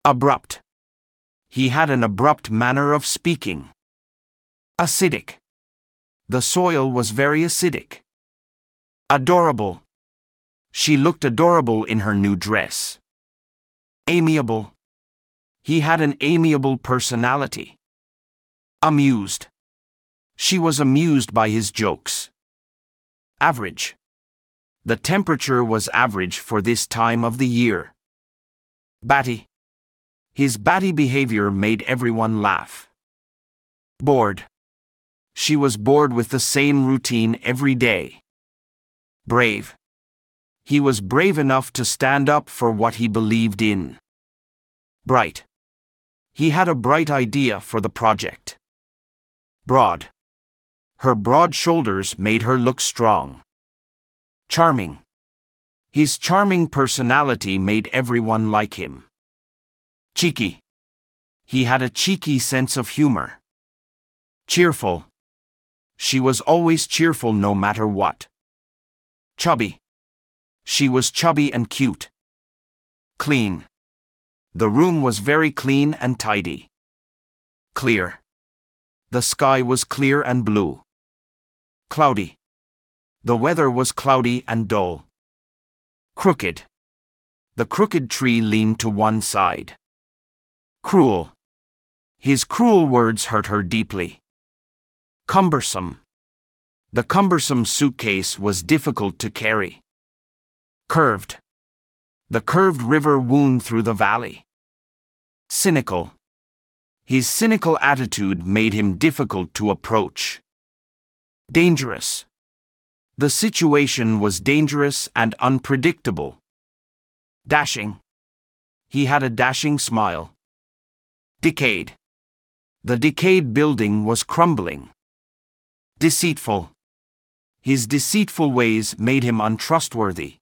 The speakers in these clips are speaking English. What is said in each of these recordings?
Abrupt. He had an abrupt manner of speaking. Acidic. The soil was very acidic. Adorable. She looked adorable in her new dress. Amiable. He had an amiable personality. Amused. She was amused by his jokes. Average. The temperature was average for this time of the year. Batty. His batty behavior made everyone laugh. Bored. She was bored with the same routine every day. Brave. He was brave enough to stand up for what he believed in. Bright. He had a bright idea for the project. Broad. Her broad shoulders made her look strong. Charming. His charming personality made everyone like him. Cheeky. He had a cheeky sense of humor. Cheerful. She was always cheerful no matter what. Chubby. She was chubby and cute. Clean. The room was very clean and tidy. Clear. The sky was clear and blue. Cloudy. The weather was cloudy and dull. Crooked. The crooked tree leaned to one side. Cruel. His cruel words hurt her deeply. Cumbersome. The cumbersome suitcase was difficult to carry. Curved. The curved river wound through the valley. Cynical. His cynical attitude made him difficult to approach. Dangerous. The situation was dangerous and unpredictable. Dashing. He had a dashing smile. Decayed. The decayed building was crumbling. Deceitful. His deceitful ways made him untrustworthy.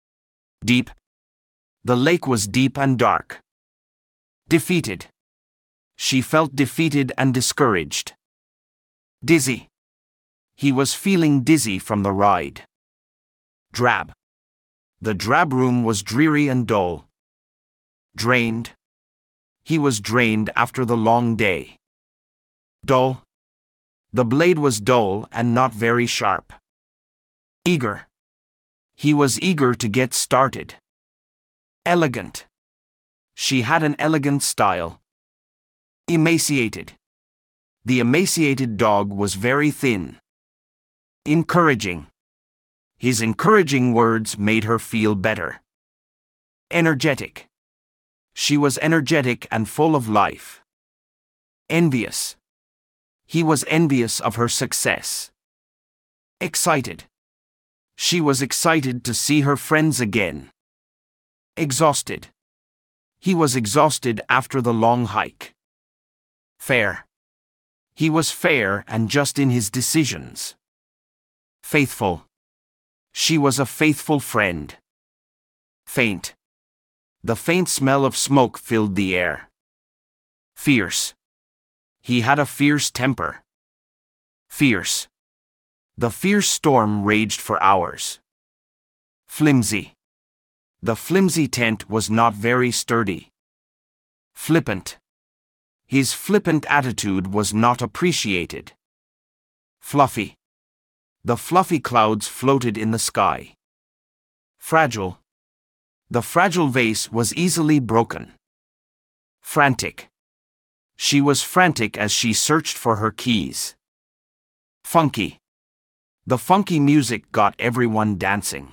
Deep. The lake was deep and dark. Defeated. She felt defeated and discouraged. Dizzy. He was feeling dizzy from the ride. Drab. The drab room was dreary and dull. Drained. He was drained after the long day. Dull. The blade was dull and not very sharp. Eager. He was eager to get started. Elegant. She had an elegant style. Emaciated. The emaciated dog was very thin. Encouraging. His encouraging words made her feel better. Energetic. She was energetic and full of life. Envious. He was envious of her success. Excited. She was excited to see her friends again. Exhausted. He was exhausted after the long hike. Fair. He was fair and just in his decisions. Faithful. She was a faithful friend. Faint. The faint smell of smoke filled the air. Fierce. He had a fierce temper. Fierce. The fierce storm raged for hours. Flimsy. The flimsy tent was not very sturdy. Flippant. His flippant attitude was not appreciated. Fluffy. The fluffy clouds floated in the sky. Fragile. The fragile vase was easily broken. Frantic. She was frantic as she searched for her keys. Funky. The funky music got everyone dancing.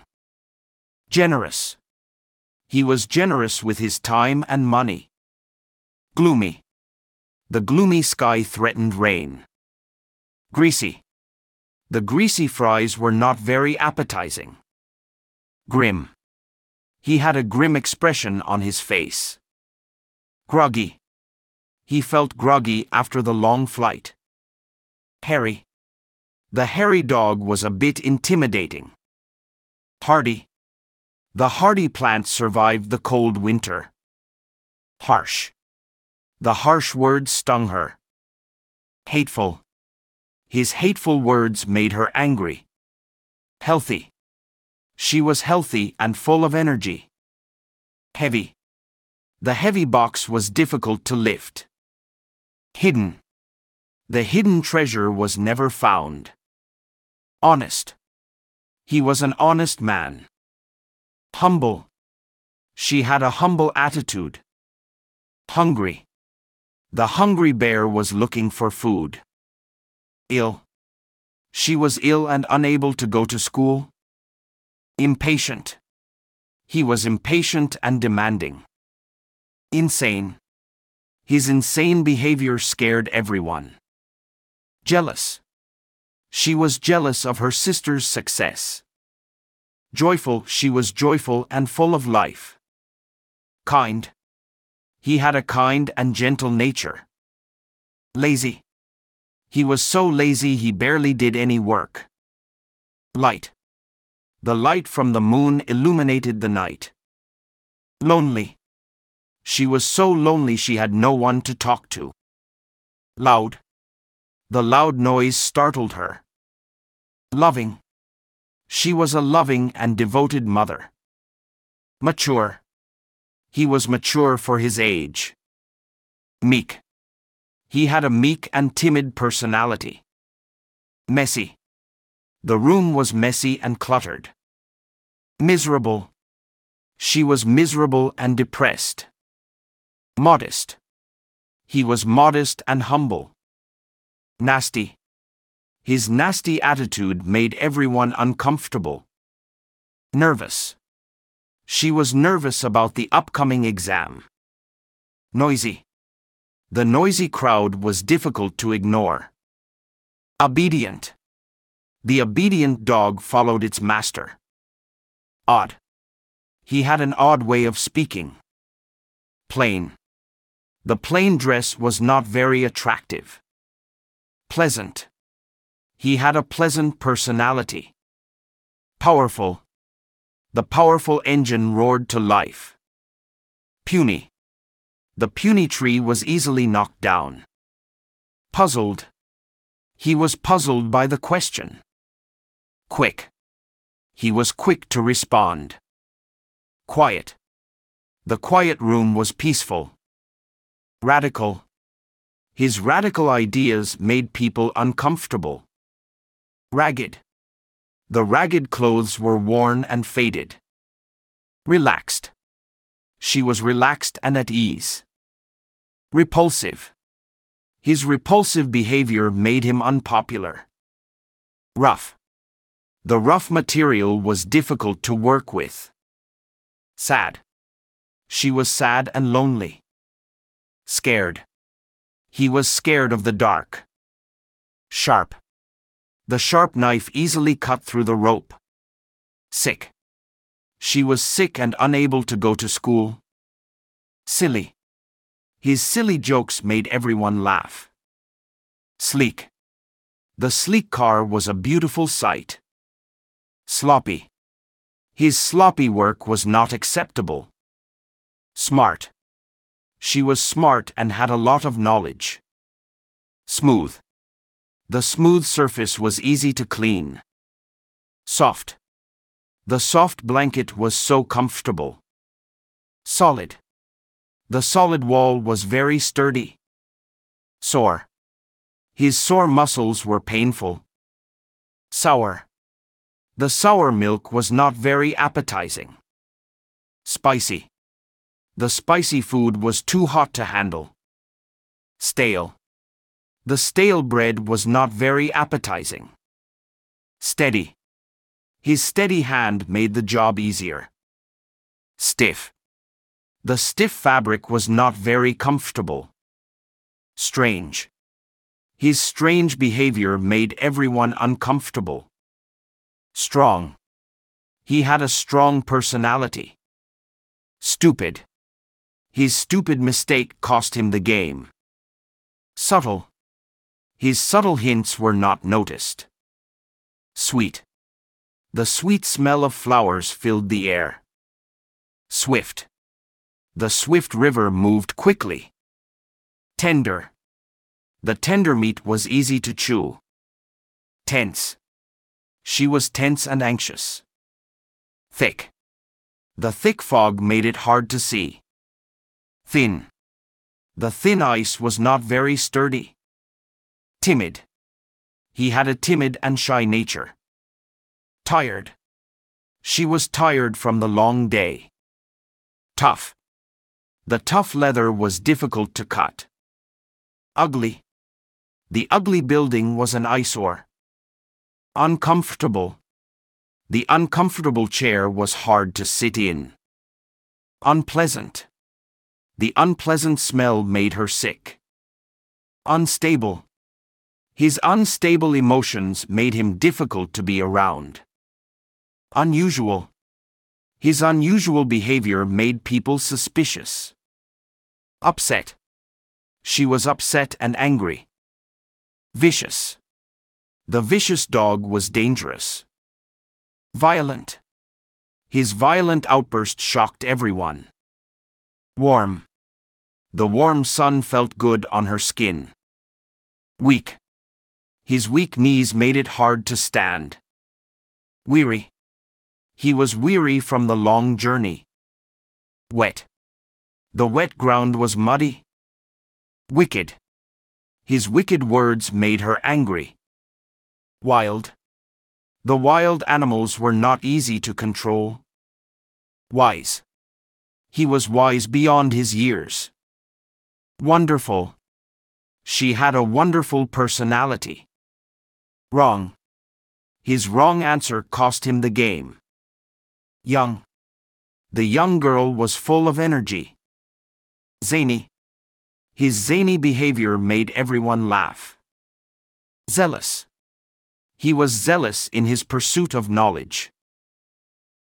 Generous. He was generous with his time and money. Gloomy. The gloomy sky threatened rain. Greasy. The greasy fries were not very appetizing. Grim. He had a grim expression on his face. Groggy. He felt groggy after the long flight. Hairy. The hairy dog was a bit intimidating. Hardy. The hardy plant survived the cold winter. Harsh. The harsh words stung her. Hateful. His hateful words made her angry. Healthy. She was healthy and full of energy. Heavy. The heavy box was difficult to lift. Hidden. The hidden treasure was never found. Honest. He was an honest man. Humble. She had a humble attitude. Hungry. The hungry bear was looking for food. Ill. She was ill and unable to go to school. Impatient. He was impatient and demanding. Insane. His insane behavior scared everyone. Jealous. She was jealous of her sister's success. Joyful. She was joyful and full of life. Kind. He had a kind and gentle nature. Lazy. He was so lazy he barely did any work. Light. The light from the moon illuminated the night. Lonely. She was so lonely she had no one to talk to. Loud. The loud noise startled her. Loving. She was a loving and devoted mother. Mature. He was mature for his age. Meek. He had a meek and timid personality. Messy. The room was messy and cluttered. Miserable. She was miserable and depressed. Modest. He was modest and humble. Nasty. His nasty attitude made everyone uncomfortable. Nervous. She was nervous about the upcoming exam. Noisy. The noisy crowd was difficult to ignore. Obedient. The obedient dog followed its master. Odd. He had an odd way of speaking. Plain. The plain dress was not very attractive. Pleasant. He had a pleasant personality. Powerful. The powerful engine roared to life. Puny. The puny tree was easily knocked down. Puzzled. He was puzzled by the question. Quick. He was quick to respond. Quiet. The quiet room was peaceful. Radical. His radical ideas made people uncomfortable. Ragged. The ragged clothes were worn and faded. Relaxed. She was relaxed and at ease. Repulsive. His repulsive behavior made him unpopular. Rough. The rough material was difficult to work with. Sad. She was sad and lonely. Scared. He was scared of the dark. Sharp. The sharp knife easily cut through the rope. Sick. She was sick and unable to go to school. Silly. His silly jokes made everyone laugh. Sleek. The sleek car was a beautiful sight. Sloppy. His sloppy work was not acceptable. Smart. She was smart and had a lot of knowledge. Smooth. The smooth surface was easy to clean. Soft. The soft blanket was so comfortable. Solid. The solid wall was very sturdy. Sore. His sore muscles were painful. Sour. The sour milk was not very appetizing. Spicy. The spicy food was too hot to handle. Stale. The stale bread was not very appetizing. Steady. His steady hand made the job easier. Stiff. The stiff fabric was not very comfortable. Strange. His strange behavior made everyone uncomfortable. Strong. He had a strong personality. Stupid. His stupid mistake cost him the game. Subtle. His subtle hints were not noticed. Sweet. The sweet smell of flowers filled the air. Swift. The swift river moved quickly. Tender. The tender meat was easy to chew. Tense. She was tense and anxious. Thick. The thick fog made it hard to see. Thin. The thin ice was not very sturdy. Timid. He had a timid and shy nature. Tired. She was tired from the long day. Tough. The tough leather was difficult to cut. Ugly. The ugly building was an eyesore. Uncomfortable. The uncomfortable chair was hard to sit in. Unpleasant. The unpleasant smell made her sick. Unstable. His unstable emotions made him difficult to be around. Unusual. His unusual behavior made people suspicious. Upset. She was upset and angry. Vicious. The vicious dog was dangerous. Violent. His violent outburst shocked everyone. Warm. The warm sun felt good on her skin. Weak. His weak knees made it hard to stand. Weary. He was weary from the long journey. Wet. The wet ground was muddy. Wicked. His wicked words made her angry. Wild. The wild animals were not easy to control. Wise. He was wise beyond his years. Wonderful. She had a wonderful personality. Wrong. His wrong answer cost him the game. Young. The young girl was full of energy. Zany. His zany behavior made everyone laugh. Zealous. He was zealous in his pursuit of knowledge.